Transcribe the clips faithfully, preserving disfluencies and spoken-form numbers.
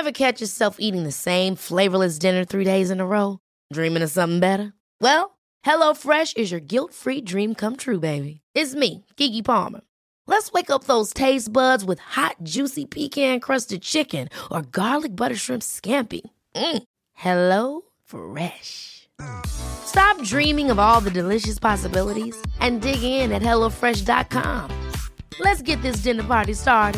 Ever catch yourself eating the same flavorless dinner three days in a row? Dreaming of something better? Well, HelloFresh is your guilt-free dream come true, baby. It's me, Keke Palmer. Let's wake up those taste buds with hot, juicy pecan-crusted chicken or garlic butter shrimp scampi. Mm. Hello Fresh. Stop dreaming of all the delicious possibilities and dig in at hello fresh dot com. Let's get this dinner party started.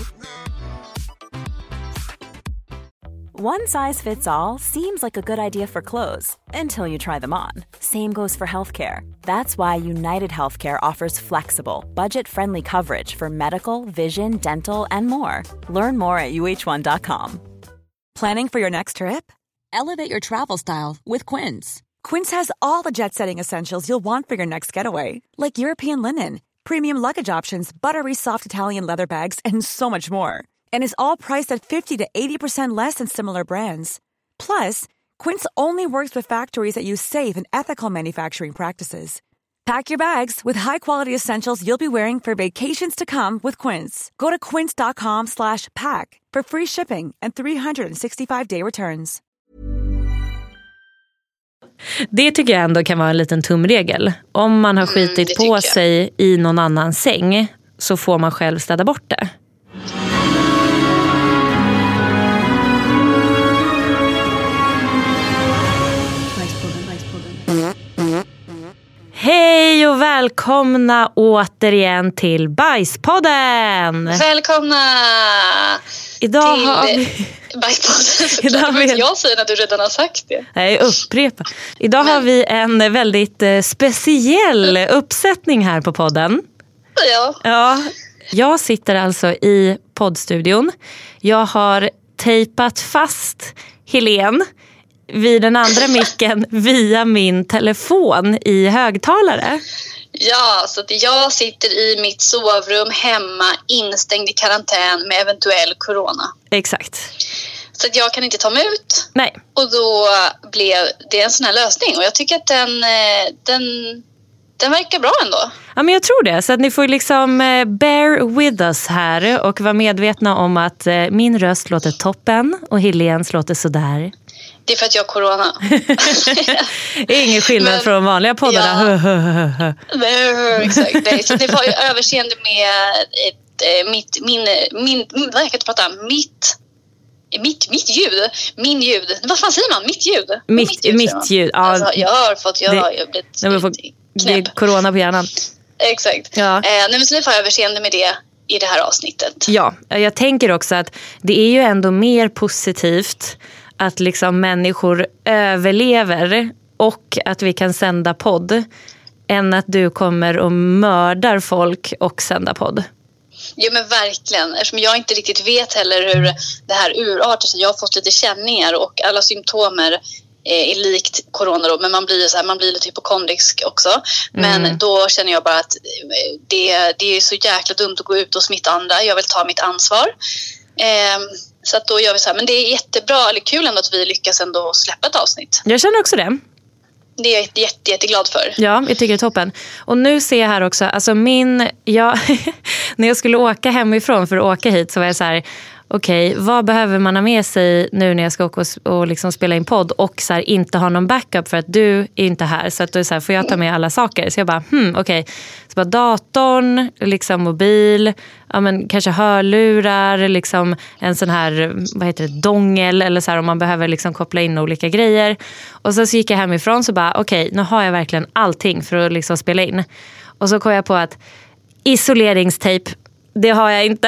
One size fits all seems like a good idea for clothes until you try them on. Same goes for healthcare. That's why United Healthcare offers flexible, budget-friendly coverage for medical, vision, dental, and more. Learn more at u h one dot com. Planning for your next trip? Elevate your travel style with Quince. Quince has all the jet-setting essentials you'll want for your next getaway, like European linen, premium luggage options, buttery soft Italian leather bags, and so much more. And is all priced at fifty to eighty percent less than similar brands. Plus, Quince only works with factories that use safe and ethical manufacturing practices. Pack your bags with high-quality essentials you'll be wearing for vacations to come with Quince. Go to quince dot com slash pack for free shipping and three sixty-five day returns. Det tycker jag ändå kan vara en liten tumregel. Om man har skitit mm, på sig i någon annan säng så får man själv städa bort det. Hej och välkomna återigen till Bajspodden! Välkomna Idag till har vi... Bajspodden. Idag har vi... Jag säger att du redan har sagt det. Nej, upprepa. Idag Men... har vi en väldigt speciell uppsättning här på podden. Ja. Ja. Jag sitter alltså i poddstudion. Jag har tejpat fast Helene vid den andra micken via min telefon i högtalare. Ja, så att jag sitter i mitt sovrum hemma instängd i karantän med eventuell corona. Exakt. Så att jag kan inte ta mig ut. Nej. Och då blev det en sån här lösning. Och jag tycker att den, den, den verkar bra ändå. Ja, men jag tror det. Så att ni får liksom bear with us här och vara medvetna om att min röst låter toppen och Helens låter sådär. Det är för att jag har corona. Det är ingen skillnad Men, från vanliga poddarna. Ja. Exakt. Nej, så ni får ju överseende med ett, mitt, min, min, vad jag kan inte prata, mitt, mitt, mitt ljud, min ljud. Vad fan säger man? Mitt ljud? Mitt, mitt ljud. Mitt ljud. Ja, alltså, jag har fått, jag det, har ju blivit det, får, det är corona på hjärnan. Exakt. Ja. Eh, nej, men så ni får överseende med det i det här avsnittet. Ja, jag tänker också att det är ju ändå mer positivt att liksom människor överlever och att vi kan sända podd än att du kommer och mördar folk och sända podd. Ja, men verkligen. Eftersom jag inte riktigt vet heller hur det här urartar sig. Jag har fått lite känningar och alla symptomer är likt corona då, men man blir så här, man blir lite hypokondrisk också. Men mm. då känner jag bara att det, det är så jäkla dumt att gå ut och smitta andra. Jag vill ta mitt ansvar. Eh, Så att då gör vi så här, men det är jättebra eller kul ändå att vi lyckas ändå släppa ett avsnitt. Jag känner också det. Det är jag jätte, jätte, jätteglad för. Ja, jag tycker det är toppen. Och nu ser jag här också, alltså min, jag, när jag skulle åka hemifrån för att åka hit så var jag så här, okej, okay, vad behöver man ha med sig nu när jag ska åka och, och liksom spela in podd och så här, inte ha någon backup för att du är inte här. Så att då är så här, får jag ta med alla saker? Så jag bara, hmm, okej. Okay. Så bara datorn, liksom mobil, ja, men kanske hörlurar, liksom en sån här, vad heter det, dongel eller så här om man behöver liksom koppla in olika grejer. Och så, så gick jag hemifrån så bara, okej, okay, nu har jag verkligen allting för att liksom spela in. Och så kom jag på att isoleringstejp, det har jag inte.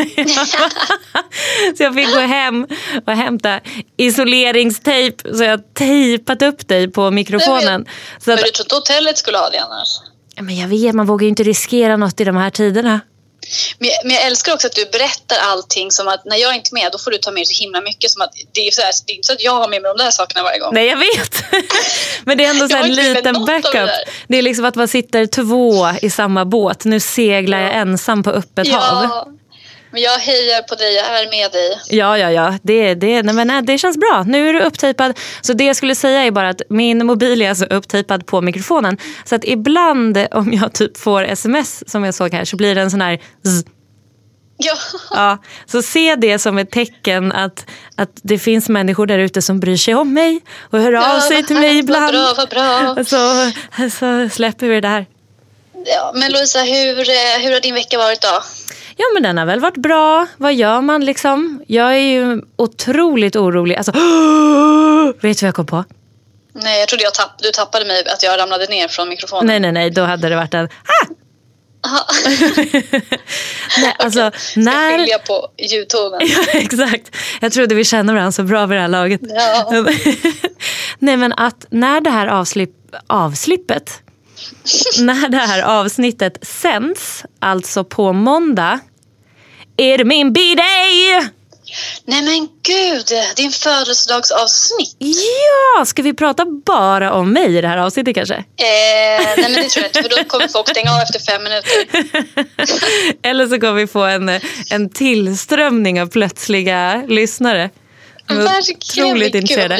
Så jag fick gå hem och hämta isoleringstejp. Så jag har tejpat upp dig på mikrofonen. Men, så att, men du tror inte hotellet skulle ha det annars? Men jag vet, man vågar ju inte riskera något i de här tiderna. Men jag, men jag älskar också att du berättar allting som att när jag är inte med, då får du ta med så himla mycket. Som att det är så här, det är inte så att jag har med mig de där sakerna varje gång. Nej, jag vet. Men det är ändå så en liten backup. Det, det är liksom att man sitter två i samma båt. Nu seglar jag ensam på öppet ja. hav. Men jag hejar på dig, jag är med dig. Ja, ja, ja. Det, det, nej, men, nej, det känns bra. Nu är du upptejpad. Så det jag skulle säga är bara att min mobil är alltså upptejpad på mikrofonen. Så att ibland om jag typ får sms som jag såg här så blir det en sån här zzz. Ja. Ja, så se det som ett tecken att, att det finns människor där ute som bryr sig om mig och hör ja, av sig till mig ibland. Vad bra, vad bra. Så, så släpper vi det där. Ja, men Lovisa, hur, hur har din vecka varit då? Ja, men den har väl varit bra. Vad gör man liksom? Jag är ju otroligt orolig. Alltså, vet du vad jag kom på? Nej, jag trodde jag tapp, du tappade mig att jag ramlade ner från mikrofonen. Nej, nej, nej. Då hade det varit en... Ah! Nej, alltså, okay. Ska när... skilja på ljudtonen. Ja, exakt. Jag trodde vi känner varandra så bra vid det här laget. Ja. Nej, men att när det här avslipp... avslippet... när det här avsnittet sänds, alltså på måndag, är det min b-day! Nej men gud, din födelsedagsavsnitt. Ja, ska vi prata bara om mig i det här avsnittet kanske? Eh, nej men det tror jag inte, för då kommer folk stänga av efter fem minuter. Eller så kommer vi få en, en tillströmning av plötsliga lyssnare. Otroligt intresserade.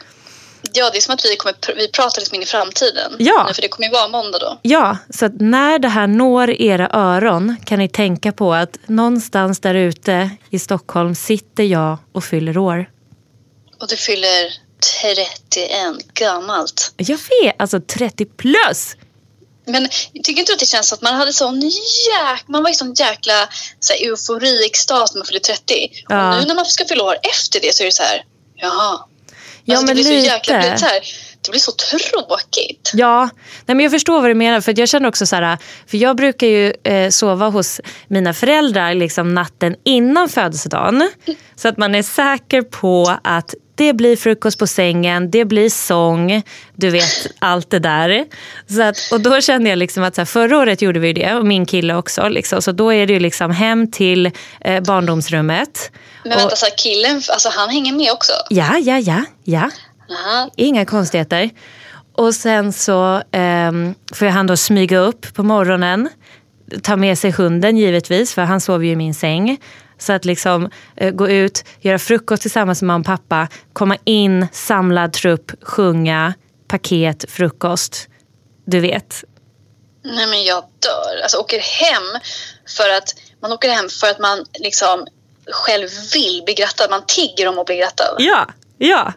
Ja, det är som att vi, kommer, vi pratar liksom in i framtiden. Ja. Nu, för det kommer ju vara måndag då. Ja, så att när det här når era öron kan ni tänka på att någonstans där ute i Stockholm sitter jag och fyller år. Och du fyller trettioett gammalt. Jag vet, alltså trettio plus. Men tycker inte att det känns att man hade sån jäk, man var i sån jäkla så här, eufori, extas när man fyllde trettio. Ja. Och nu när man ska fylla år efter det så är det så här, jaha. Ja, alltså, men det blir lite. så jäkla, det blir så här, det blir så tråkigt. Ja, nej, men jag förstår vad du menar. För jag känner också så här, för jag brukar ju eh, sova hos mina föräldrar liksom natten innan födelsedagen. Så att man är säker på att det blir frukost på sängen, det blir sång, du vet allt det där. Så att, och då kände jag liksom att så här, förra året gjorde vi det, och min kille också. Liksom, så då är det ju liksom hem till eh, barndomsrummet. Men vänta, så här, killen, alltså han hänger med också? Ja, ja, ja, ja. Aha. Inga konstigheter. Och sen så eh, får han då smyga upp på morgonen. Ta med sig hunden givetvis, för han sover ju i min säng. Så att liksom eh, gå ut, göra frukost tillsammans med mamma och pappa. Komma in, samlad trupp, sjunga, paket, frukost. Du vet. Nej men jag dör. Alltså åker hem för att man åker hem för att man liksom själv vill bli grattad. Man tigger om att bli grattad. Ja, ja.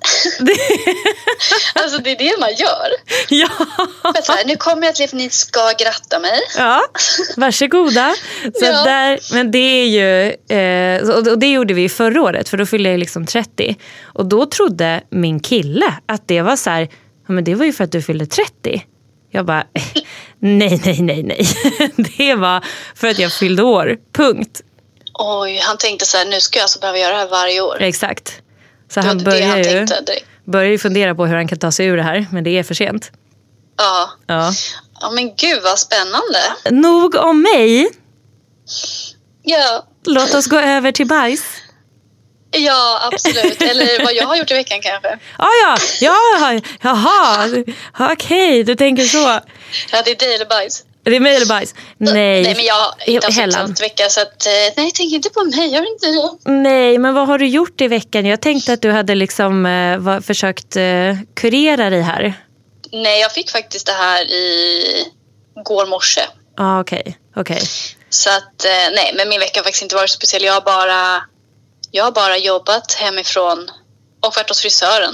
Alltså det är det man gör. Ja. Så här, nu kommer jag till att ni ska gratta mig. Ja, varsågoda. Så Ja. där, men det är ju eh, och det gjorde vi förra året, för då fyllde jag liksom trettio. Och då trodde min kille att det var så här, ja, men det var ju för att du fyllde trettio. Jag bara, eh, nej, nej, nej, nej. Det var för att jag fyllde år, punkt. Oj, han tänkte så här, nu ska jag alltså behöva göra det här varje år. Exakt. Så Det var han det börjar han ju, tänkte direkt. börjar ju fundera på hur han kan ta sig ur det här, men det är för sent. Ja. Ja. Ja men gud vad spännande. Nog om mig. Ja, Låt oss gå över till bajs. ja absolut. Eller vad jag har gjort i veckan kanske. Ah, ja, ja, jaha, okej, okay, du tänker så. Ja, det är dig eller bajs. Det är mig eller bajs? Nej. Nej, men jag har inte haft Hellan. en vecka så att, nej, tänk inte på mig, gör inte det. Nej, men vad har du gjort i veckan? Jag tänkte att du hade liksom eh, var, försökt eh, kurera dig här. Nej, jag fick faktiskt det här i går morse. Ja, ah, okej, okay, okej. Okay. Så att, nej, men min vecka har faktiskt inte varit speciell. Jag har bara, jag har bara jobbat hemifrån och varit hos frisören.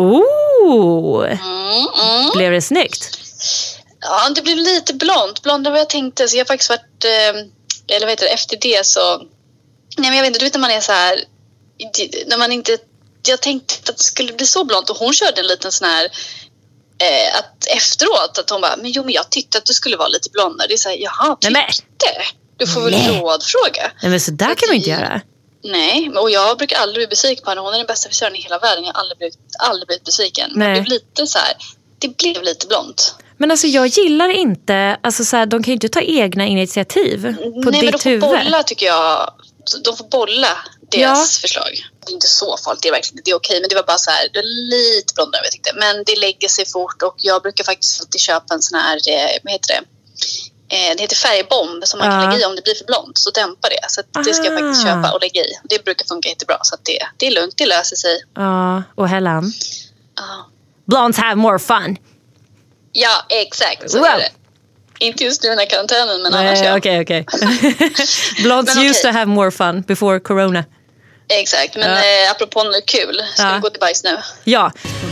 Oh, Mm, mm. blev det snyggt? Ja, det blev lite blont. Blondare än vad jag tänkte. Så jag har faktiskt varit, eh, eller vad heter det, efter det så... Nej, men jag vet inte, du vet när man är så här... När man inte... Jag tänkte att det skulle bli så blont och hon körde en liten sån här... Eh, att efteråt, att hon bara, men jo, men jag tyckte att du skulle vara lite blondare. Det är så här, jaha, tyckte? Nej, Du får väl Nej. rådfråga. Nej, men så där kan man inte göra. Nej, och jag brukar aldrig bli besviken på henne. Hon är den bästa frisören i hela världen. Jag har aldrig blivit, aldrig blivit besviken. Nej. Det blev lite så här... Det blev lite blont. Men alltså jag gillar inte, alltså så här, de kan ju inte ta egna initiativ på Nej, men de ditt får huvud. bolla tycker jag. De får bolla deras Ja. förslag. Det är inte så farligt, det är verkligen det är okej. Men det var bara så här, det är lite blondare jag tyckte. Men det lägger sig fort och jag brukar faktiskt alltid köpa en sån här, eh, vad heter det? Eh, det heter färgbomb som man Ja. kan lägga i om det blir för blont. Så dämpar det. Så att det ska jag faktiskt Ah. köpa och lägga i. Det brukar funka jättebra. Så att det, det är lugnt, det löser sig. Ja, och Hellan. Ja, Blondes have more fun. ja exakt så Wow. är det. Inte just nu den här karantänen, men Nej, annars ja. Okej, okej. Blondes Men used okej. to have more fun before corona. Exakt, men Ja. eh, apropå nu kul. Ska Ja. vi gå till bajs nu? Ja.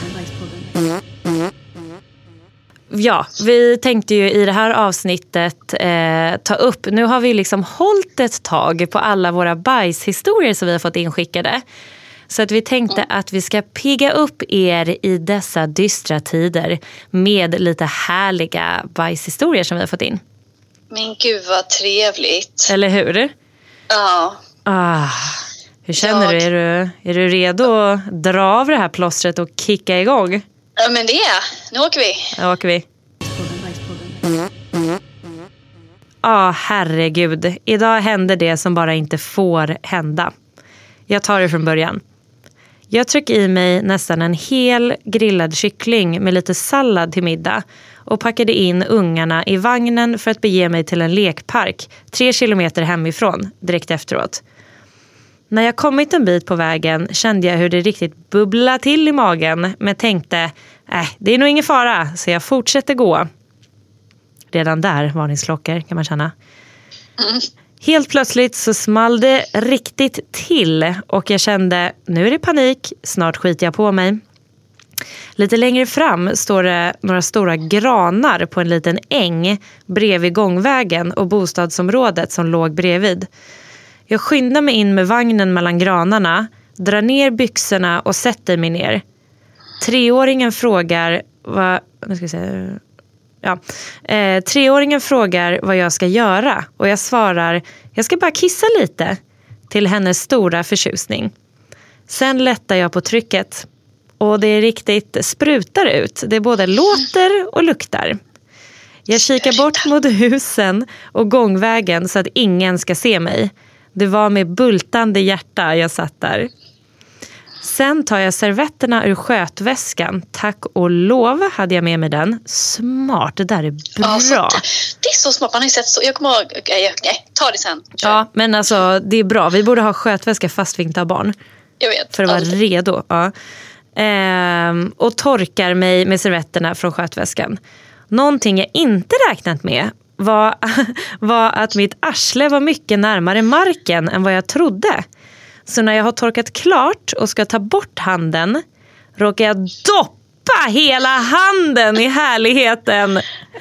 Ja, vi tänkte ju i det här avsnittet eh, ta upp, nu har vi liksom hållit ett tag på alla våra bajshistorier som vi har fått inskickade. Så att vi tänkte mm. att vi ska pigga upp er i dessa dystra tider med lite härliga bajshistorier som vi har fått in. Men gud vad trevligt. Eller hur? Ja. Ah, hur känner Jag... du? Är du? Är du redo att dra av det här plåstret och kicka igång? Ja, men det är. Nu åker vi. Nu åker vi. Ja, ah, herregud. Idag händer det som bara inte får hända. Jag tar det från början. Jag trycker i mig nästan en hel grillad kyckling med lite sallad till middag och packade in ungarna i vagnen för att bege mig till en lekpark tre kilometer hemifrån direkt efteråt. När jag kommit en bit på vägen kände jag hur det riktigt bubblade till i magen, men tänkte, äh, det är nog ingen fara, så jag fortsätter gå. Redan där, varningsklockor kan man känna. Mm. Helt plötsligt så small det riktigt till och jag kände, nu är det panik, snart skiter jag på mig. Lite längre fram står det några stora granar på en liten äng bredvid gångvägen och bostadsområdet som låg bredvid. Jag skyndar mig in med vagnen mellan granarna, drar ner byxorna och sätter mig ner. Treåringen frågar vad... Nu ska jag säga... Ja. Eh, treåringen frågar vad jag ska göra och jag svarar, jag ska bara kissa lite, till hennes stora förtjusning. Sen lättar jag på trycket och det är riktigt sprutar ut. Det både låter och luktar. Jag kikar bort mot husen och gångvägen så att ingen ska se mig. Det var med bultande hjärta jag satt där. Sen tar jag servetterna ur skötväskan. Tack och lov hade jag med mig den. Smart, det där är bra. Ja, det är så smart, man har ju sett så. Jag kommer ihåg, nej, nej, ta det sen. Kör. Ja, men alltså det är bra. Vi borde ha skötväska fast vi inte har barn. Jag vet. För att vara alltid. redo. Ja. Ehm, och torkar mig med servetterna från skötväskan. Någonting jag inte räknat med var, var att mitt arsle var mycket närmare marken än vad jag trodde. Så när jag har torkat klart och ska ta bort handen råkar jag doppa hela handen i härligheten.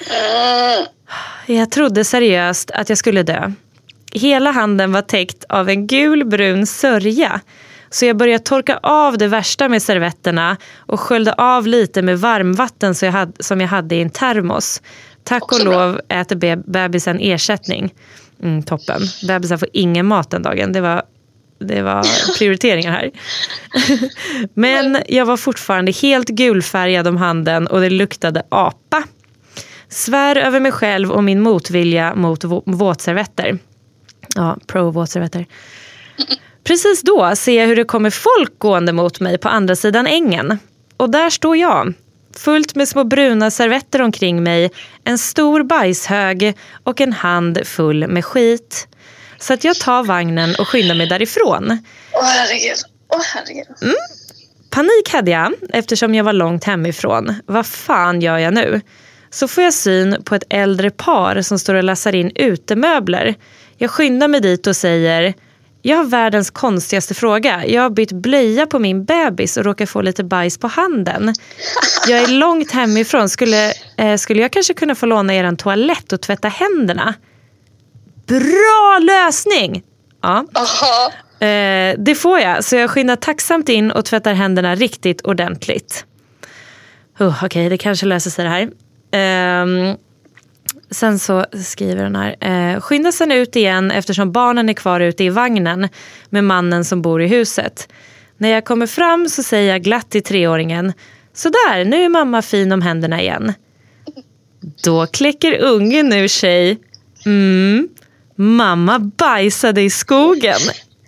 Jag trodde seriöst att jag skulle dö. Hela handen var täckt av en gulbrun sörja. Så jag började torka av det värsta med servetterna och sköljde av lite med varmvatten så jag hade, som jag hade i en termos. Tack och Också lov äter be- bebisen ersättning. Mm, toppen. Bebisen får ingen mat den dagen. Det var, det var prioriteringar här. Men jag var fortfarande helt gulfärgad om handen och det luktade apa. Svär över mig själv och min motvilja mot v- våtservetter. Ja, pro-våtservetter. Precis då ser jag hur det kommer folk gående mot mig på andra sidan ängen. Och där står jag, fullt med små bruna servetter omkring mig, en stor bajshög och en hand full med skit. Så att jag tar vagnen och skyndar mig därifrån. Åh herregud, åh herregud. Mm. Panik hade jag eftersom jag var långt hemifrån. Vad fan gör jag nu? Så får jag syn på ett äldre par som står och läser in utemöbler. Jag skyndar mig dit och säger... Jag har världens konstigaste fråga. Jag har bytt blöja på min bebis och råkar få lite bajs på handen. Jag är långt hemifrån. Skulle, eh, skulle jag kanske kunna få låna er en toalett och tvätta händerna? Bra lösning! Ja. Aha. Eh, det får jag. Så jag skyndar tacksamt in och tvättar händerna riktigt ordentligt. Oh, Okej, okay, det kanske löser sig det här. Eh, Sen så skriver den här. Eh, skynda sen ut igen eftersom barnen är kvar ute i vagnen med mannen som bor i huset. När jag kommer fram så säger jag glatt till treåringen. Så där, nu är mamma fin om händerna igen. Då kläcker ungen ur sig. Mm, mamma bajsade i skogen.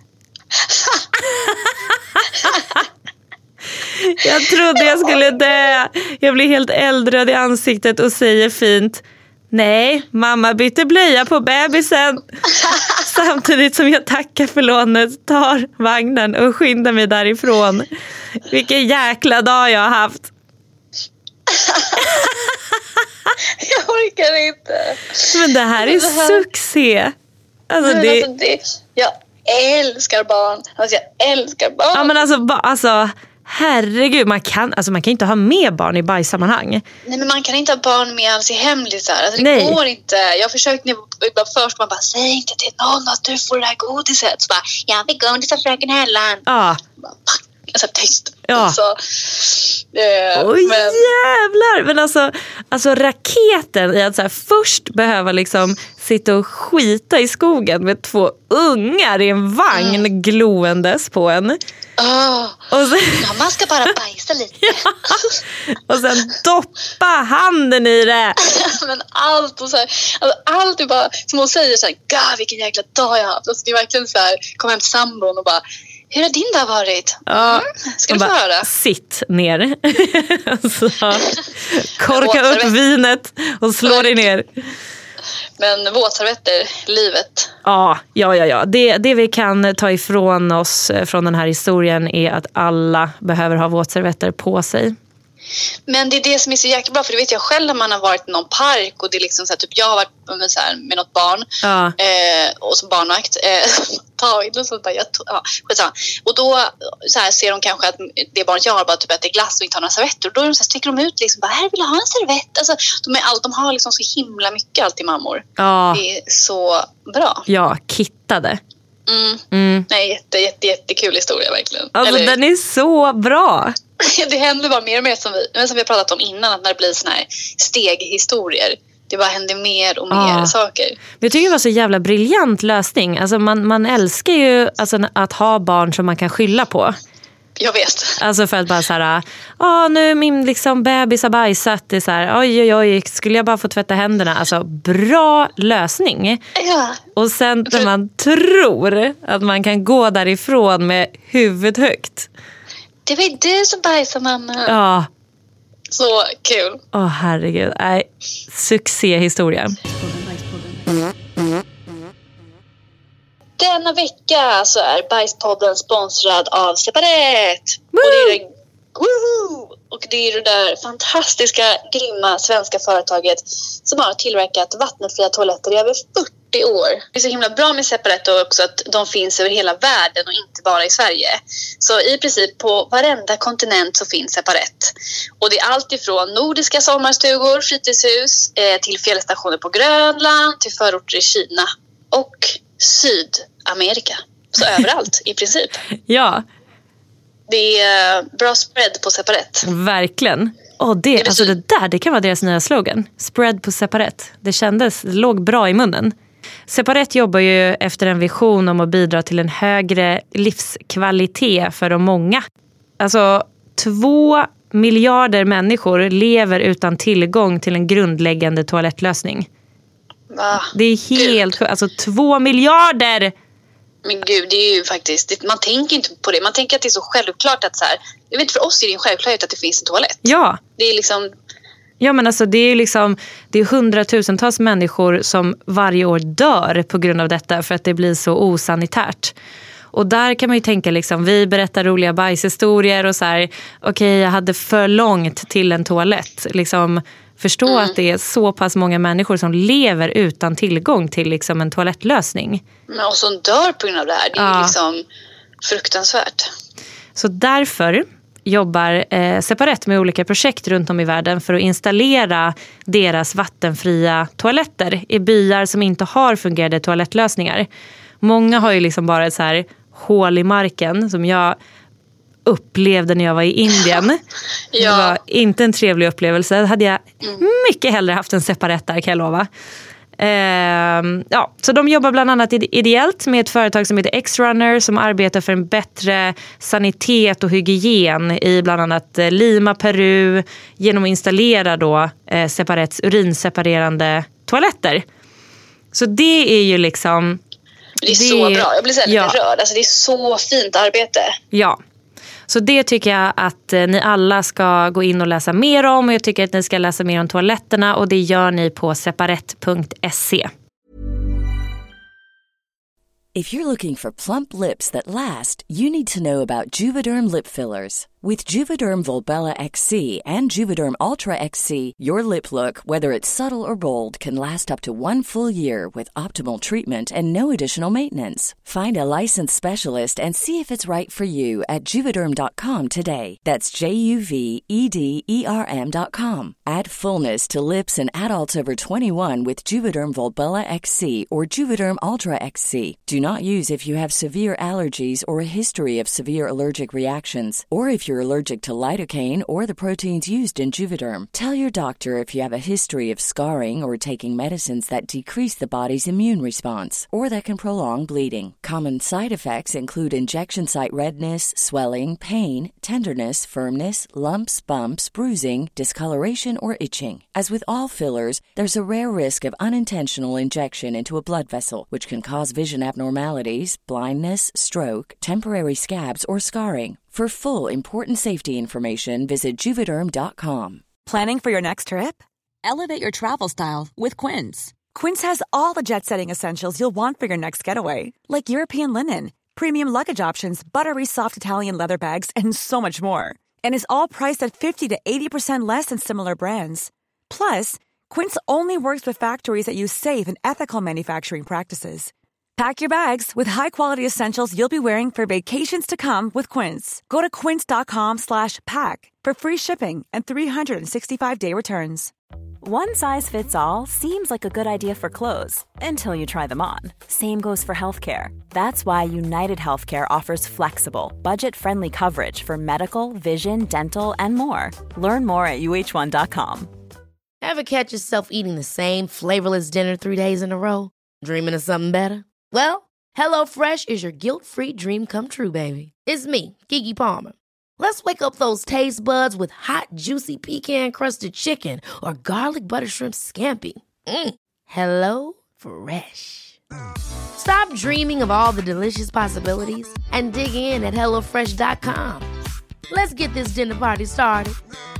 Jag trodde jag skulle dö. Jag blir helt eldröd i ansiktet och säger fint. Nej, mamma bytte blöja på bebisen. Samtidigt som jag tackar för lånet, tar vagnen och skyndar mig därifrån. Vilken jäkla dag jag har haft. Jag orkar inte. Men det här är det här... succé. Alltså, men det... alltså det... Jag älskar barn. Alltså jag älskar barn. Ja men alltså, ba, alltså herregud, man kan, alltså, man kan inte ha med barn i bajssammanhang. Nej, men man kan inte ha barn med alls i hemlisar. Alltså, det Nej. går inte. Jag har försökt nu, först man bara, säg inte till någon att du får det här godiset. Så bara, jag fick godis av fröken Hellan. Ja. Bara, alltså tyst. Ja. Så, eh, Oj men... jävlar. Men alltså, alltså raketen i att så här, först behöva liksom sitta och skita i skogen med två ungar i en vagn mm. gloendes på en. Oh. Och sen... ja, man ska bara bajsa lite. Ja. Och sen doppa handen i det. Men allt och så här, alltså, allt är bara som hon säger så här, gud vilken jäkla dag jag har haft. Alltså, det är verkligen så här, kom hem till sambon och bara, hur har din dag varit? Ja. Mm. Ska du få höra? Sitt ner. Alltså, korka upp vinet och slå dig ner. Men våtservetter, livet. Ja, ja, ja. ja. Det, det vi kan ta ifrån oss från den här historien är att alla behöver ha våtservetter på sig. Men det är det som är så jäkla bra, för det vet jag själv när man har varit i någon park och det är liksom så här, typ jag har varit med, så här, med något barn ja. eh, och som barnvakt eh, tagit och sånt där, jag tog, ja, skitsamma. Och då så här, ser de kanske att det barnet jag har bara typ äter glass och inte har några servetter och då är de så här, sticker de ut liksom, bara, här vill jag ha en servett. Alltså, de, är all, de har liksom så himla mycket alltid mammor. Ja. Det är så bra. Ja, kittade. Mm. Mm. Nej, jätte, jätte, jättekul historia verkligen. Alltså Eller... den är så bra. Det händer bara mer och mer som vi, som vi har pratat om innan, att när det blir såna här steghistorier, det bara händer mer och mer ah. saker. Men jag tycker det var så jävla briljant lösning. Alltså man, man älskar ju alltså, att ha barn som man kan skylla på. Jag vet. Alltså för att bara så här, ah, nu min liksom bebis har bajsat, det är så här, oj oj oj, skulle jag bara få tvätta händerna? Alltså bra lösning. Ja. Och sen när man tror att man kan gå därifrån med huvudet högt. Det var du som bajsade, mamma. Ja. Så kul. Åh oh, herregud, nej, succéhistoria. Denna vecka så är Bajspodden sponsrad av Separet. Och det, är det, woohoo! Och det är det där fantastiska, grymma svenska företaget som har tillverkat vattenfria toaletter i över fyrtio år. Det är så himla bra med Separet och också att de finns över hela världen och inte bara i Sverige. Så i princip på varenda kontinent så finns Separet. Och det är allt ifrån nordiska sommarstugor, fritidshus eh, till fjällstationer på Grönland, till förorter i Kina och Sydamerika. Så överallt i princip. Ja. Det är bra spread på Separet. Verkligen. Oh, det, det, alltså det där, det kan vara deras nya slogan. Spread på Separet. Det kändes, det låg bra i munnen. Separet jobbar ju efter en vision om att bidra till en högre livskvalitet för de många. Alltså två miljarder människor lever utan tillgång till en grundläggande toalettlösning. Va? Det är helt, alltså två miljarder! Men gud, det är ju faktiskt, man tänker inte på det. Man tänker att det är så självklart att så här, jag vet, för oss är det en självklarhet att det finns en toalett. Ja. Det är liksom... Ja, men alltså det är liksom, det är hundratusentals människor som varje år dör på grund av detta för att det blir så osanitärt. Och där kan man ju tänka liksom, vi berättar roliga bajshistorier och så här, okej, okay, jag hade för långt till en toalett. Liksom förstå mm. att det är så pass många människor som lever utan tillgång till liksom en toalettlösning. Men och som dör på grund av det här. Det är ja. liksom fruktansvärt. Så därför jobbar eh, Separet med olika projekt runt om i världen för att installera deras vattenfria toaletter i byar som inte har fungerande toalettlösningar. Många har ju liksom bara ett så här hål i marken som jag upplevde när jag var i Indien. Ja. Det var inte en trevlig upplevelse. Det hade jag mm. mycket hellre haft en Separet där, kan jag lova. Uh, ja, så de jobbar bland annat ideellt med ett företag som heter X-Runner som arbetar för en bättre sanitet och hygien i bland annat Lima, Peru, genom att installera då eh, Separets urinseparerande toaletter. Så det är ju liksom... Det är det, så bra, jag blir så här ja. lite rörd. Alltså det är så fint arbete. Ja. Så det tycker jag att ni alla ska gå in och läsa mer om. Och jag tycker att ni ska läsa mer om toaletterna. Och det gör ni på separet punkt se. If you're looking for plump lips that last, you need to know about Juvederm lip fillers. With Juvederm Volbella X C and Juvederm Ultra X C, your lip look, whether it's subtle or bold, can last up to one full year with optimal treatment and no additional maintenance. Find a licensed specialist and see if it's right for you at juvederm dot com today. That's J U V E D E R M dot com. Add fullness to lips in adults over twenty-one with Juvederm Volbella X C or Juvederm Ultra X C. Do not use if you have severe allergies or a history of severe allergic reactions, or if you're allergic to lidocaine or the proteins used in Juvederm. Tell your doctor if you have a history of scarring or taking medicines that decrease the body's immune response or that can prolong bleeding. Common side effects include injection site redness, swelling, pain, tenderness, firmness, lumps, bumps, bruising, discoloration, or itching. As with all fillers, there's a rare risk of unintentional injection into a blood vessel, which can cause vision abnormalities, blindness, stroke, temporary scabs, or scarring. For full, important safety information, visit Juvederm dot com. Planning for your next trip? Elevate your travel style with Quince. Quince has all the jet-setting essentials you'll want for your next getaway, like European linen, premium luggage options, buttery soft Italian leather bags, and so much more. And is all priced at fifty to eighty percent less than similar brands. Plus, Quince only works with factories that use safe and ethical manufacturing practices. Pack your bags with high-quality essentials you'll be wearing for vacations to come with Quince. Go to quince dot com slash pack for free shipping and three sixty-five day returns. One size fits all seems like a good idea for clothes until you try them on. Same goes for healthcare. That's why United Healthcare offers flexible, budget-friendly coverage for medical, vision, dental, and more. Learn more at U H one dot com. Ever catch yourself eating the same flavorless dinner three days in a row? Dreaming of something better? Well, HelloFresh is your guilt-free dream come true, baby. It's me, Keke Palmer. Let's wake up those taste buds with hot, juicy pecan-crusted chicken or garlic butter shrimp scampi. Mm. Hello Fresh. Stop dreaming of all the delicious possibilities and dig in at hello fresh dot com. Let's get this dinner party started.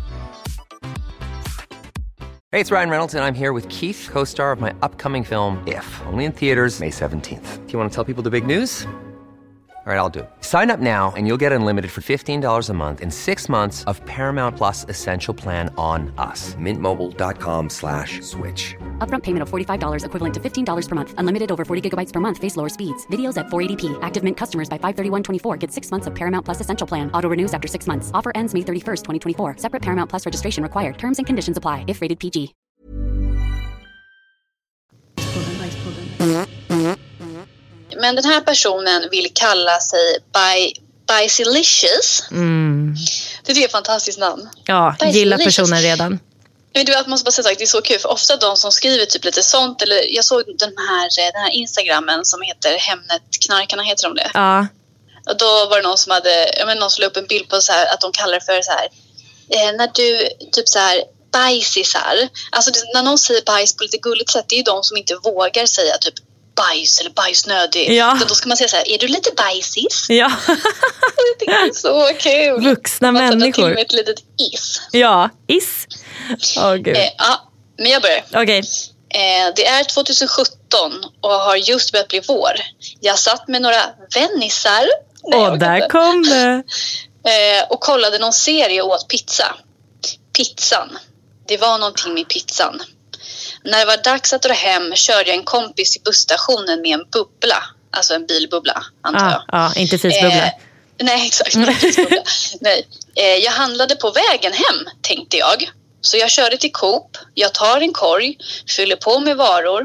Hey, it's Ryan Reynolds, and I'm here with Keith, co-star of my upcoming film, If, only in theaters May seventeenth. Do you want to tell people the big news? All right, I'll do it. Sign up now and you'll get unlimited for fifteen dollars a month and six months of Paramount Plus Essential Plan on us. Mint Mobile dot com slash switch. Upfront payment of forty-five dollars equivalent to fifteen dollars per month. Unlimited over forty gigabytes per month. Face lower speeds. Videos at four eighty p. Active Mint customers by five thirty-one twenty-four get six months of Paramount Plus Essential Plan. Auto renews after six months. Offer ends May thirty-first, twenty twenty-four. Separate Paramount Plus registration required. Terms and conditions apply if rated P G. Men den här personen vill kalla sig by, Bicylicious. Mm. Det är ett fantastiskt namn. Ja, gillar personen redan. Men du vet, måste bara säga att det är så kul. För ofta de som skriver typ lite sånt. Eller jag såg den här, den här Instagrammen som heter Hemnet Knarkarna, heter de det? Ja. Och då var det någon som hade, jag menar, någon som la upp en bild på så här, att de kallar det för så här. Eh, när du typ så här bajsisar. Alltså det, när någon säger bajs på lite gulligt sätt, det är ju de som inte vågar säga typ bajs eller bajsnödig. Ja. Så då ska man säga så här, är du lite bajsis? Ja. Jag tycker det är så kul. Vuxna man människor. Till med ett litet is. Ja, is. Åh, gud. Eh, ja, men jag börjar. Okej. Okay. Eh, det är tjugosjutton och har just börjat bli vår. Jag satt med några vännisar. Åh, där kom det. Eh, och kollade någon serie och åt pizza. Pizzan. Det var någonting med pizzan. När det var dags att dra hem körde jag en kompis till busstationen med en bubbla. Alltså en bilbubbla, antar ah, jag. Ja, ah, inte fisbubbla. Eh, nej, exakt. nej. Eh, jag handlade på vägen hem, tänkte jag. Så jag körde till Coop. Jag tar en korg, fyller på med varor.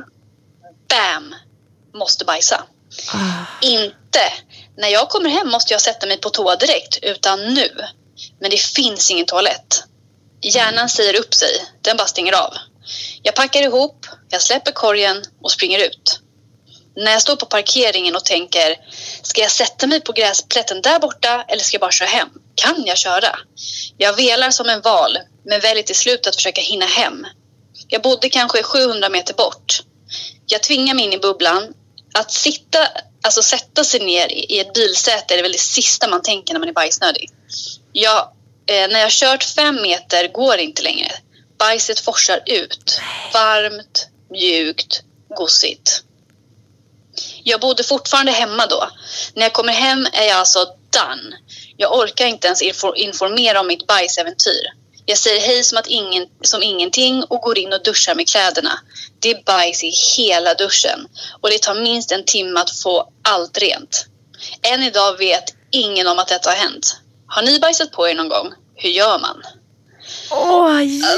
Bam! Måste bajsa. Ah. Inte. När jag kommer hem måste jag sätta mig på toa direkt, utan nu. Men det finns ingen toalett. Hjärnan säger upp sig. Den bara stänger av. Jag packar ihop, jag släpper korgen och springer ut. När jag står på parkeringen och tänker, ska jag sätta mig på gräsplätten där borta eller ska jag bara köra hem? Kan jag köra? Jag velar som en val, men väljer till slut att försöka hinna hem. Jag bodde kanske sjuhundra meter bort. Jag tvingar mig in i bubblan. Att sitta, alltså sätta sig ner i ett bilsäte är väl det sista man tänker när man är bajsnödig. Jag, eh, när jag kört fem meter går det inte längre. Bajset forsar ut. Varmt, mjukt, gossigt. Jag bodde fortfarande hemma då. När jag kommer hem är jag alltså done. Jag orkar inte ens informera om mitt bajsäventyr. Jag säger hej som, att ingen, som ingenting och går in och duschar med kläderna. Det är bajs i hela duschen. Och det tar minst en timme att få allt rent. Än idag vet ingen om att detta har hänt. Har ni bajsat på er någon gång? Hur gör man? Åh,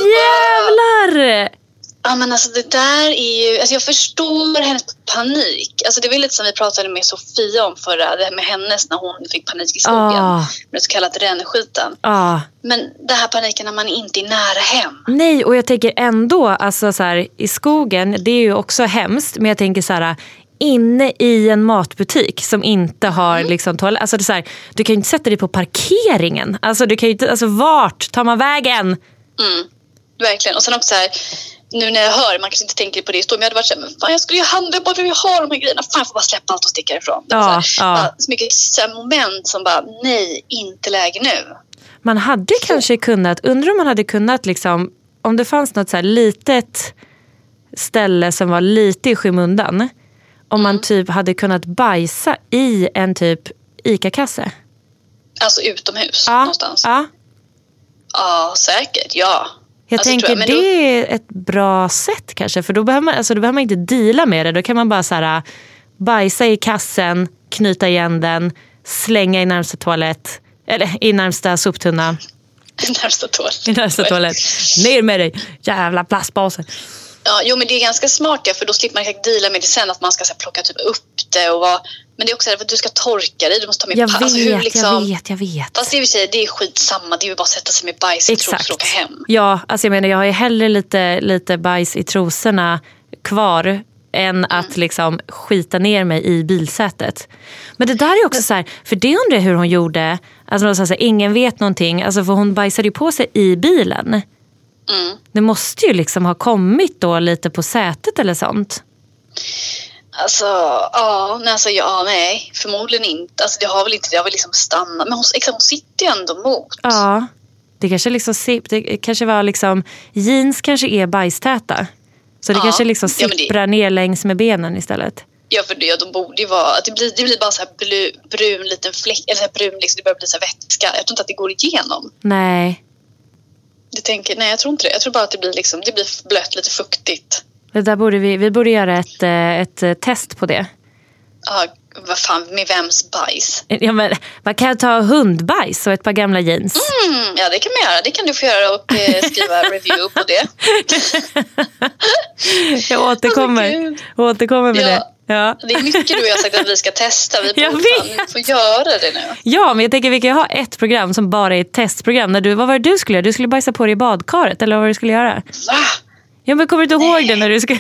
jävlar! Ja, men alltså det där är ju... Alltså jag förstår hennes panik. Alltså det var lite som vi pratade med Sofia om förra. Det här med hennes när hon fick panik i skogen. Ah. Med så kallat rännskiten. Ah. Men det här paniken när man inte är nära hem. Nej, och jag tänker ändå, alltså så här, i skogen, det är ju också hemskt. Men jag tänker så här, inne i en matbutik som inte har mm. liksom toalett. Alltså det är så här, du kan ju inte sätta dig på parkeringen. Alltså du kan ju inte, alltså vart tar man vägen? Mm, verkligen. Och sen också så här, nu när jag hör, man kanske inte tänker på det i stå, men jag hade varit så här, men fan jag skulle ju handla, bara för att jag har de här grejerna. Fan jag får bara släppa allt och sticka ifrån. Ja, så, här, ja. bara, så mycket så här, moment som bara, nej, inte läge nu. Man hade så. kanske kunnat, undrar om man hade kunnat liksom, om det fanns något så här litet ställe som var lite i skymundan. Om mm. man typ hade kunnat bajsa i en typ ICA-kasse. Alltså utomhus ja, någonstans. Ja, ja säkert, ja. Jag alltså, tänker jag, men det då... är ett bra sätt kanske. För då behöver man, alltså, då behöver man inte deala med det. Då kan man bara så här, bajsa i kassen, knyta igen den, slänga i närmsta toalett. Eller i närmsta soptunna. I närmsta toalett. I närmsta toalett. Ner med dig, jävla plastbaser. Ja, jo men det är ganska smart, ja, för då slipper man kanske deala med det sen. Att man ska så här, plocka typ upp det och vara... Men det är också för att du ska torka dig. Du måste ta med jag pass. Vet, alltså, hur, liksom... jag vet, jag vet. Fast det är, sig, det är skitsamma. Det är ju bara att sätta sig med bajs i trosor och åka hem. Ja, alltså jag menar jag har ju hellre lite, lite bajs i trosorna kvar än mm. att liksom skita ner mig i bilsätet. Men det där är också så här, för det undrar jag hur hon gjorde. Alltså så här, ingen vet någonting. Alltså för hon bajsade ju på sig i bilen. Mm. Det måste ju liksom ha kommit då lite på sätet eller sånt. Alltså, ja, nej, alltså, ja, nej, förmodligen inte. Alltså det har väl inte, det har väl liksom stannat. Men hon, liksom, hon sitter ju ändå mot. Ja, det kanske liksom, det kanske var liksom, jeans kanske är bajstäta. Så det ja, kanske liksom sipprar ja, det... ner längs med benen istället. Ja, för det, de borde ju vara, det blir, det blir bara så här blu, brun liten fläck, eller så här brun, liksom, det börjar bli så här vätska. Jag tror inte att det går igenom. Nej. Jag tänker, nej jag tror inte det. Jag tror bara att det blir liksom, det blir blött, lite fuktigt. Det där borde vi, vi borde göra ett, ett test på det. Ja, vad fan, med vems bajs? Ja, men man kan ta hundbajs och ett par gamla jeans. Mm, ja, det kan man göra. Det kan du få göra och eh, skriva review på det. Jag återkommer, alltså, återkommer med ja, det. Ja. Det är mycket du och jag har sagt att vi ska testa. Vi jag borde fan, få göra det nu. Ja, men jag tänker vi kan ha ett program som bara är ett testprogram. När du, vad var det du skulle göra? Du skulle bajsa på dig i badkaret, eller vad var det du skulle göra? Va? Ja, men kommer du inte ihåg det när du skulle...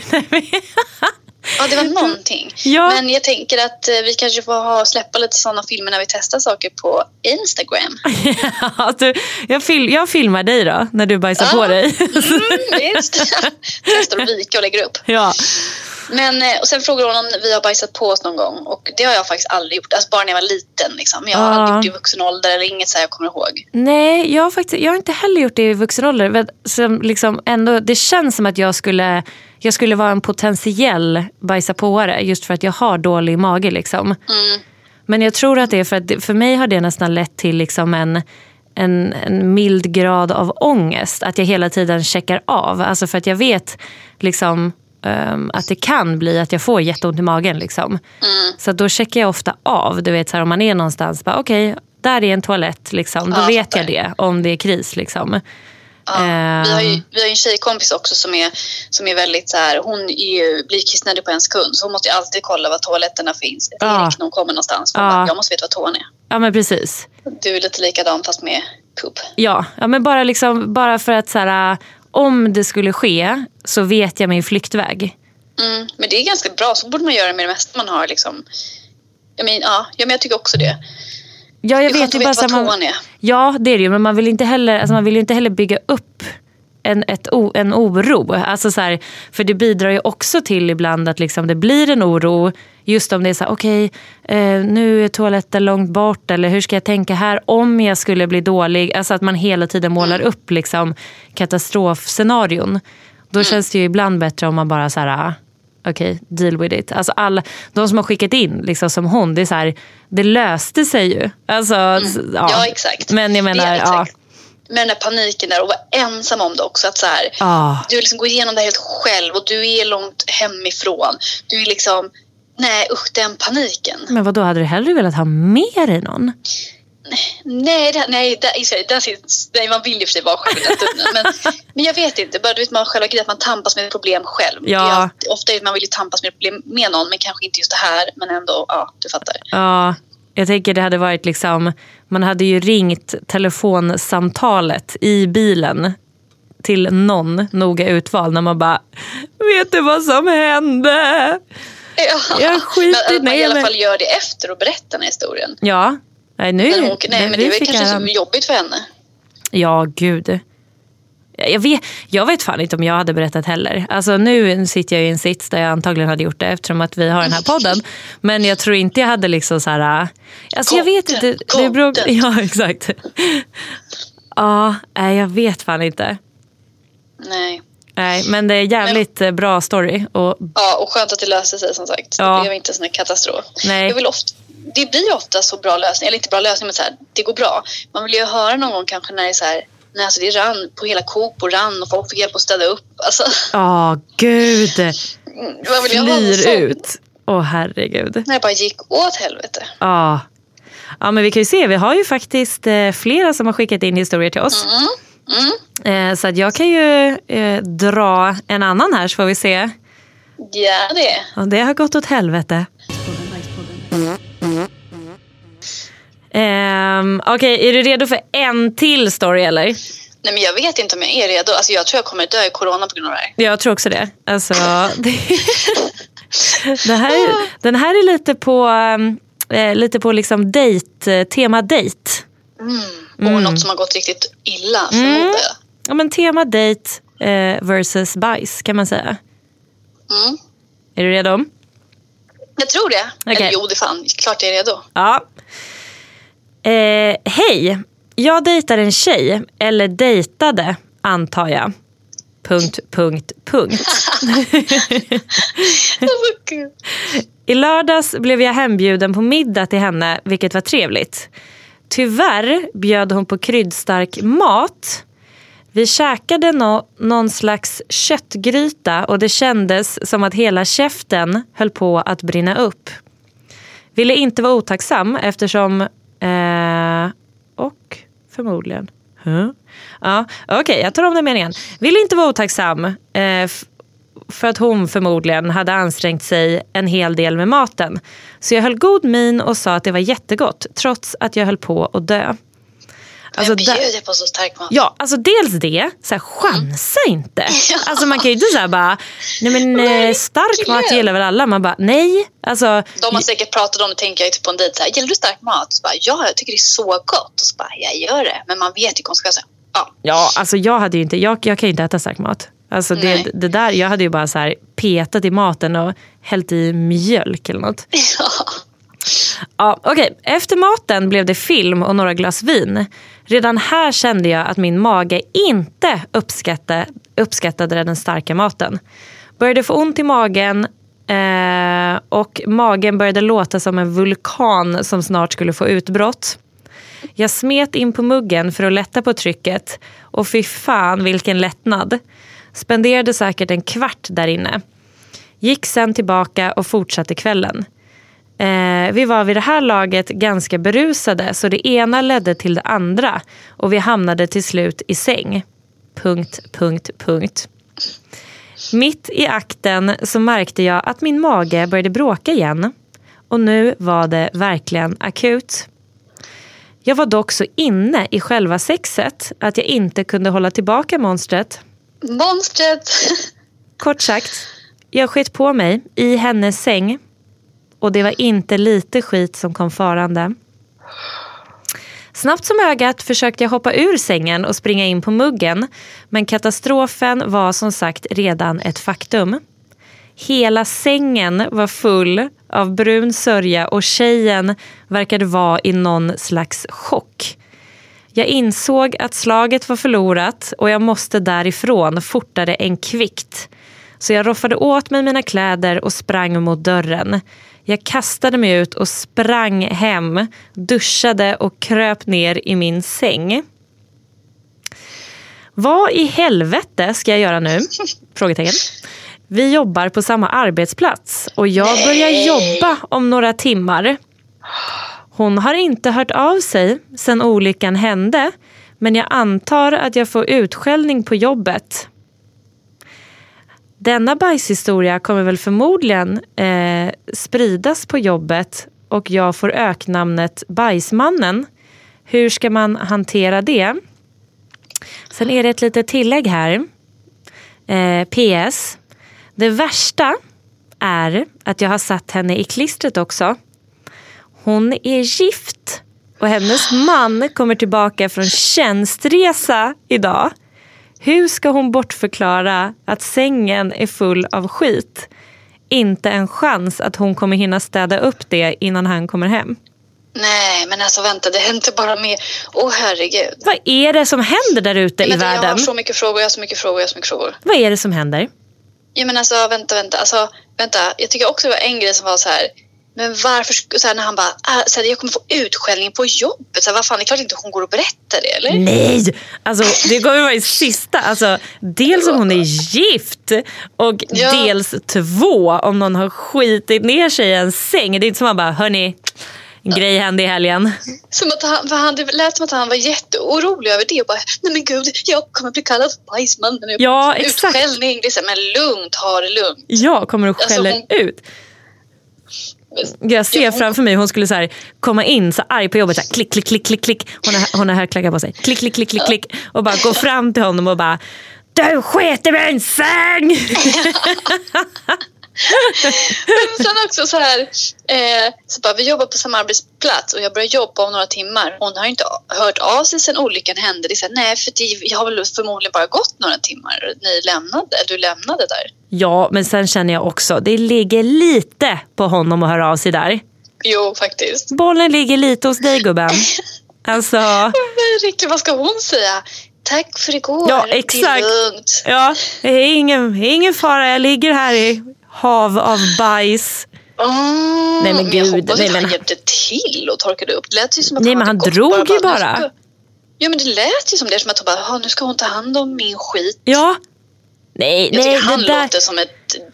Ja, det var någonting. Ja. Men jag tänker att vi kanske får ha, släppa lite sådana filmer när vi testar saker på Instagram. Ja, du, jag, fil, jag filmar dig då, när du bajsar ja. på dig. Mm, just det. Testar och vika och lägger upp. Ja. Men, och sen frågar hon om vi har bajsat på oss någon gång. Och det har jag faktiskt aldrig gjort. Alltså bara när jag var liten. Liksom. Jag har ja. aldrig gjort det i vuxen ålder eller inget så här jag kommer ihåg. Nej, jag har, faktiskt, jag har inte heller gjort det i vuxen ålder. Men som liksom ändå, det känns som att jag skulle, jag skulle vara en potentiell bajsa påare. Just för att jag har dålig mage. Liksom. Mm. Men jag tror att det är för att för mig har det nästan lett till liksom en... En, en mild grad av ångest. Att jag hela tiden checkar av. Alltså för att jag vet liksom... Um, att det kan bli att jag får jätteont i magen liksom. Mm. Så då checkar jag ofta av. Du vet så här, om man är någonstans, okej, okay, där är en toalett liksom. Då ja, vet jag det om det är kris liksom. Ja, um, vi har ju vi har ju en tjejkompis också som är som är väldigt så här, hon är ju, blir kissnödig på en sekund, så hon måste ju alltid kolla var toaletterna finns. Det är ja. när hon kommer någonstans. Ja. Bara, jag måste veta var toan är. Ja, men precis. Du är lite likadan fast med poop. Ja, ja men bara liksom bara för att så här, om det skulle ske så vet jag min flyktväg. Mm, men det är ganska bra. Så borde man göra med det mesta man har. Liksom. Jag, men, ja, ja, men jag tycker också det. Ja, jag vet ju bara vad man, toan är. Ja, det är det ju. Men man vill inte heller, alltså man vill ju inte heller bygga upp en, ett, en oro. Alltså så här, för det bidrar ju också till ibland att liksom det blir en oro. Just om det är så här, okej, okay, eh, nu är toaletten långt bort. Eller hur ska jag tänka här om jag skulle bli dålig? Alltså att man hela tiden målar mm. upp liksom katastrofscenarion. Då mm. känns det ju ibland bättre om man bara så här, okej, okay, deal with it. Alltså alla, de som har skickat in liksom som hon, det är så här, det löste sig ju. Alltså, mm. ja. ja, exakt. Men jag menar, ja. Med den där paniken där och vara ensam om det också. Att så här, ah. du liksom går igenom det helt själv och du är långt hemifrån. Du är liksom, nej usch, den paniken. Men vad då hade du hellre velat ha med dig någon? Nej, det, nej, det, det, det, man vill ju för sig vara själv i den stunden. Men, men jag vet inte, bara du vet man själv att man tampas med ett problem själv. Ja. Det är alltid, ofta är man vill ju tampas med ett problem med någon, men kanske inte just det här, men ändå, ja, du fattar. Ja, jag tänker det hade varit liksom, man hade ju ringt telefonsamtalet i bilen till någon noga utvald när man bara, vet du vad som hände? Ja. Jag skiter men, man ner i alla fall gör det efter och berättar den här historien. Ja. Nej, nu, men hon, nej, men det är kanske han... så jobbigt för henne. Ja, gud. Jag vet, jag vet fan inte om jag hade berättat heller. Alltså nu sitter jag i en sits där jag antagligen hade gjort det eftersom att vi har den här podden. Men jag tror inte jag hade liksom så här... Alltså jag vet inte. Det beror, ja, exakt. Ja, jag vet fan inte. Nej. Nej, men det är jävligt men, bra story. Och... Ja, och skönt att det löser sig som sagt. Ja. Det blev inte en sån här katastrof. Nej. Jag vill ofta... Det blir ofta så bra lösning, eller inte bra lösning men så här, det går bra. Man vill ju höra någon gång kanske när det är så här, när alltså det rann på hela Coop och rann och folk fick hjälp att städa upp. Alltså. Ja, gud. Vad vill jag flyr ut. Åh, herregud. När det bara gick åt helvete. Ja. Ja, men vi kan ju se, vi har ju faktiskt eh, flera som har skickat in historier till oss. Mm. Mm. Eh, så att jag kan ju eh, dra en annan här så får vi se. Ja, det. Och det har gått åt helvete. Um, Okej, okay, är du redo för en till story eller? Nej, men jag vet inte om jag är redo. Alltså jag tror jag kommer dö i corona på grund av det här. Jag tror också det. Alltså, det, det här, den här är lite på eh, lite på liksom date, tema date. Mm. Och mm. något som har gått riktigt illa, förmodar mm. jag. Ja, men tema date eh, versus bajs kan man säga. Mm. Är du redo? Jag tror det. Okay. Eller jo, det fan. Klart jag är redo. Ja. Eh, hej, jag dejtar en tjej, eller dejtade, antar jag. Punkt, punkt, punkt. I lördags blev jag hembjuden på middag till henne, vilket var trevligt. Tyvärr bjöd hon på kryddstark mat. Vi käkade no- någon slags köttgryta och det kändes som att hela käften höll på att brinna upp. Ville inte vara otacksam eftersom... Eh, och förmodligen... Huh? Ja, okej, okay, jag tar om den meningen. Ville inte vara otacksam eh, f- för att hon förmodligen hade ansträngt sig en hel del med maten. Så jag höll god min och sa att det var jättegott trots att jag höll på att dö. Alltså, men bjuder på så stark mat. Ja, alltså dels det, så här, chansa mm. inte. Ja. Alltså man kan ju inte säga bara, nej men nej, stark mat gillar väl alla. Man bara, nej. Alltså, de har säkert pratat om det, tänker jag typ på en dejt så här, gillar du stark mat? Så bara, ja, jag tycker det är så gott. Och så bara, jag gör det. Men man vet ju konsekvenser. Ja, ja alltså jag hade ju inte, jag, jag kan ju inte äta stark mat. Alltså det, det där, jag hade ju bara så här petat i maten och hällt i mjölk eller något. Ja. Ja, okej. Okay. Efter maten blev det film och några glas vin. Redan här kände jag att min mage inte uppskattade, uppskattade den starka maten. Började få ont i magen eh, och magen började låta som en vulkan som snart skulle få utbrott. Jag smet in på muggen för att lätta på trycket och fy fan vilken lättnad. Spenderade säkert en kvart där inne. Gick sen tillbaka och fortsatte kvällen. Eh, vi var vid det här laget ganska berusade så det ena ledde till det andra och vi hamnade till slut i säng. Punkt, punkt, punkt. Mitt i akten så märkte jag att min mage började bråka igen och nu var det verkligen akut. Jag var dock så inne i själva sexet att jag inte kunde hålla tillbaka monstret. Monstret! Kort sagt, jag skett på mig i hennes säng. Och det var inte lite skit som kom farande. Snabbt som ögat försökte jag hoppa ur sängen och springa in på muggen. Men katastrofen var som sagt redan ett faktum. Hela sängen var full av brun sörja och tjejen verkade vara i någon slags chock. Jag insåg att slaget var förlorat och jag måste därifrån fortare än kvickt. Så jag roffade åt mig mina kläder och sprang mot dörren. Jag kastade mig ut och sprang hem, duschade och kröp ner i min säng. Vad i helvete ska jag göra nu? Frågetecken. Vi jobbar på samma arbetsplats och jag börjar jobba om några timmar. Hon har inte hört av sig sedan olyckan hände, men jag antar att jag får utskällning på jobbet. Denna bajshistoria kommer väl förmodligen eh, spridas på jobbet och jag får öknamnet Bajsmannen. Hur ska man hantera det? Sen är det ett litet tillägg här. Eh, P S. Det värsta är att jag har satt henne i klistret också. Hon är gift och hennes man kommer tillbaka från tjänstresa idag. Hur ska hon bortförklara att sängen är full av skit? Inte en chans att hon kommer hinna städa upp det innan han kommer hem. Nej, men alltså vänta, det händer bara med... Åh, oh, herregud. Vad är det som händer där ute i världen? Jag har så mycket frågor, jag har så mycket frågor, jag har så mycket frågor. Vad är det som händer? Ja, men alltså, vänta, vänta. Alltså, vänta. Jag tycker också det var en grej som var så här... Men varför, så här, när han bara, äh, så här, jag kommer få utskällning på jobbet. Så här, vad fan, det är klart inte hon går och berättar det, eller? Nej, alltså det kommer vara i sista. Alltså, dels om hon är gift och ja. dels två om någon har skitit ner sig i en säng. Det är inte som att man bara, hörni, en ja. grej hände i helgen. Som att han, för han, det lät som att han var jätteorolig över det och bara, nej men gud, jag kommer bli kallad bajsman. Ja, exakt. Utskällning, det är så här, men lugnt, ha det lugnt. Ja, kommer att skälla alltså, hon... ut. Jag ser framför mig hon skulle så här komma in så arg på jobbet så här, klick klick klick klick klick. Hon har hon har högklackat på sig. Klick klick klick klick klick och bara gå fram till honom och bara du sket i min säng. Men sen också så här eh, så bara, vi jobbar på samma arbetsplats och jag börjar jobba om några timmar. Hon har ju inte hört av sig sen olyckan hände. Det är så här, nej, för det, jag har väl förmodligen bara gått några timmar. Ni lämnade, du lämnade där. Ja, men sen känner jag också, det ligger lite på honom att höra av sig där. Jo, faktiskt. Bollen ligger lite hos dig, gubben. Alltså... Rikke, vad ska hon säga? Tack för igår. Ja, exakt. Det är lugnt. Ja, det är ingen, ingen fara. Jag ligger här i hav av bajs. Mm, nej men gud. Jag hoppas nej, att han men... hjälpte till och torkade upp. Det lät ju som att nej, han men han drog bara, ju bara. bara. Ska... Ja, men det lät ju som det. Som att bara, nu ska hon ta hand om min skit. Ja. Nej, jag nej. Han det där... låter som ett...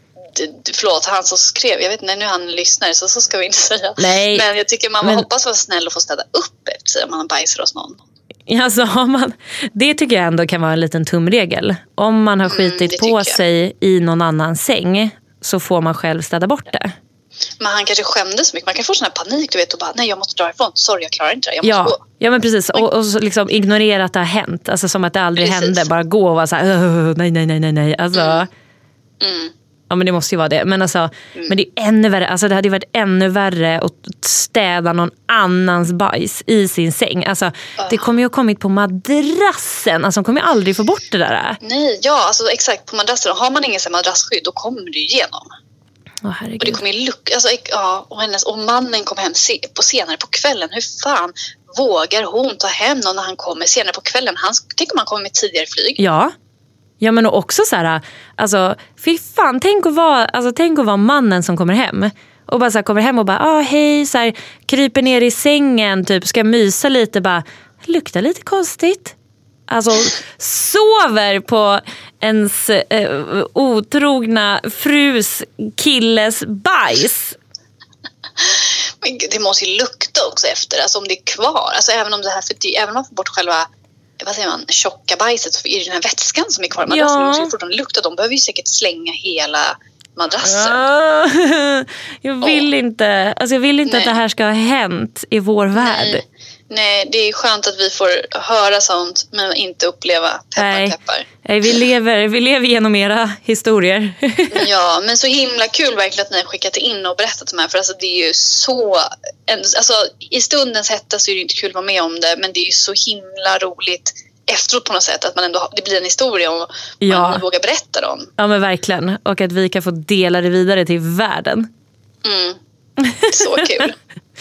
Förlåt, han som skrev. Jag vet inte, nu han lyssnar så, så ska vi inte säga. Nej. Men jag tycker man men... hoppas vara snäll och få städa upp efter sig om man bajsar hos någon. Alltså, man, det tycker jag ändå kan vara en liten tumregel. Om man har skitit mm, på sig i någon annan säng så får man själv städa bort det. Men han kanske skämdes så mycket. Man kan få sån här panik, du vet, och bara, nej jag måste dra ifrån. Sorry, jag klarar inte det, jag måste ja. gå. Ja, men precis. Och, och så liksom ignorera att det har hänt. Alltså som att det aldrig precis. hände. Bara gå och vara så här, nej, nej, nej, nej, nej. Alltså... Mm. Mm. Ja, men det måste ju vara det. Men, alltså, mm. men det är ännu värre. Alltså, det hade ju varit ännu värre att städa någon annans bajs i sin säng. Alltså, uh. det kommer ju ha kommit på madrassen. Alltså, de kommer ju aldrig få bort det där. Nej, ja, alltså exakt. På madrassen. Har man ingen madrassskydd, då kommer det ju igenom. Oh, herregud. Och det kommer ju lucka. Alltså, ja, och, hennes, och mannen kom hem se, på senare på kvällen. Hur fan vågar hon ta hem någon när han kommer senare på kvällen? Han, tänk om han kommer med tidigare flyg. Ja. Ja, men också så här, alltså, fy fan, tänk att vara, alltså, tänk att vara mannen som kommer hem. Och bara så här, kommer hem och bara, ah, hej, så här, kryper ner i sängen, typ, ska mysa lite, bara, luktar lite konstigt. Alltså, sover på ens eh, otrogna frus killes bajs. Men det måste ju lukta också efter, alltså om det är kvar. Alltså även om det här, för det, även om man får bort själva... vad säger man, tjocka bajset, så är det den här vätskan som är kvar i madrassen. Ja. måste ju fortfarande lukta. De behöver ju säkert slänga hela madrassen. Ja. Jag vill oh. inte, alltså jag vill inte att det här ska ha hänt i vår Nej. värld. Nej, det är skönt att vi får höra sånt men inte uppleva peppar, Nej. peppar. Nej, vi lever, vi lever genom era historier. Ja, men så himla kul verkligen att ni har skickat in och berättat de här. För alltså det är ju så... Alltså, i stundens hetta så är det inte kul att vara med om det. Men det är ju så himla roligt efteråt på något sätt. Att man ändå, det blir en historia och ja. man vågar berätta dem. Ja, men verkligen. Och att vi kan få dela det vidare till världen. Mm. Så kul.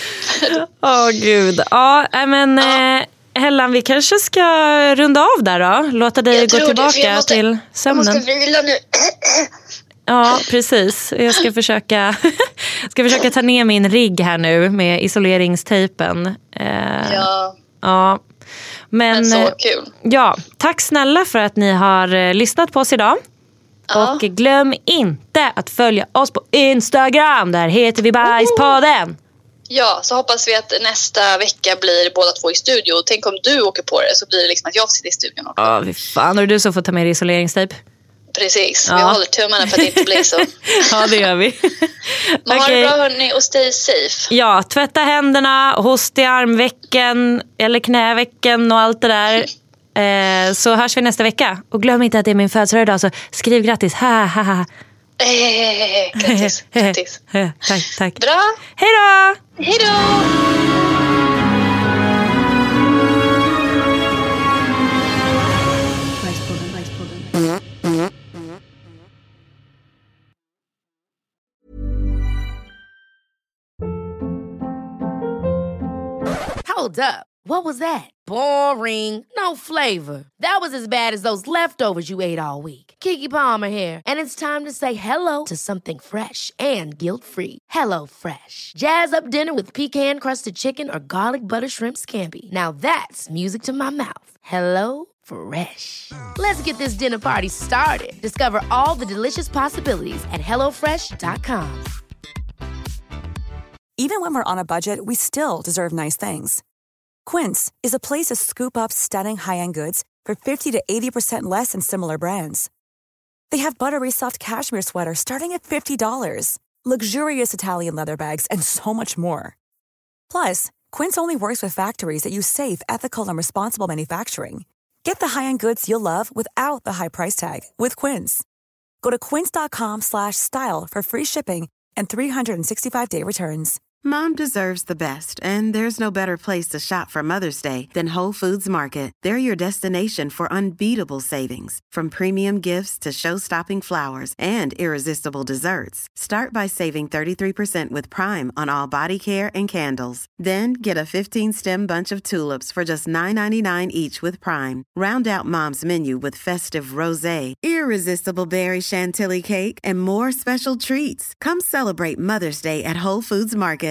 Åh oh, gud. Ja, men ja. Eh, Hellan, vi kanske ska runda av där då. Låta dig jag gå tillbaka måste, till sömnen. Jag måste vila nu. Ja, precis. Jag ska försöka, ska försöka ta ner min rigg här nu med isoleringstejpen. Eh, Ja. Ja. Men, Men så kul. Ja, tack snälla för att ni har lyssnat på oss idag. Ja. Och glöm inte att följa oss på Instagram. Där heter vi Bajspodden. Ja, så hoppas vi att nästa vecka blir båda två i studio. Tänk om du åker på det, så blir det liksom att jag sitter i studion också. Ja, fy fan. Och du som får ta med isoleringstejp. Precis, ja. Vi håller tummarna för att det inte blir så. Ja, det gör vi. Men ha det bra hörni och stay safe. Ja, tvätta händerna, host i armvecken eller knävecken och allt det där. Eh, så hörs vi nästa vecka. Och glöm inte att det är min födelsedag idag, så skriv grattis. Ha, ha, ha. Eh, grattis, grattis. Tack, tack. Bra. Hej då! Hej då! Hold up. What was that? Boring. No flavor. That was as bad as those leftovers you ate all week. Keke Palmer here, and it's time to say hello to something fresh and guilt-free. Hello Fresh. Jazz up dinner with pecan-crusted chicken or garlic butter shrimp scampi. Now that's music to my mouth. Hello Fresh. Let's get this dinner party started. Discover all the delicious possibilities at hello fresh dot com. Even when we're on a budget, we still deserve nice things. Quince is a place to scoop up stunning high-end goods for fifty to eighty percent less than similar brands. They have buttery soft cashmere sweaters starting at fifty dollars, luxurious Italian leather bags, and so much more. Plus, Quince only works with factories that use safe, ethical, and responsible manufacturing. Get the high-end goods you'll love without the high price tag with Quince. Go to quince.com slash style for free shipping and three sixty-five day returns. Mom deserves the best, and there's no better place to shop for Mother's Day than Whole Foods Market. They're your destination for unbeatable savings, from premium gifts to show-stopping flowers and irresistible desserts. Start by saving thirty-three percent with Prime on all body care and candles. Then get a fifteen-stem bunch of tulips for just nine ninety-nine each with Prime. Round out Mom's menu with festive rosé, irresistible berry chantilly cake, and more special treats. Come celebrate Mother's Day at Whole Foods Market.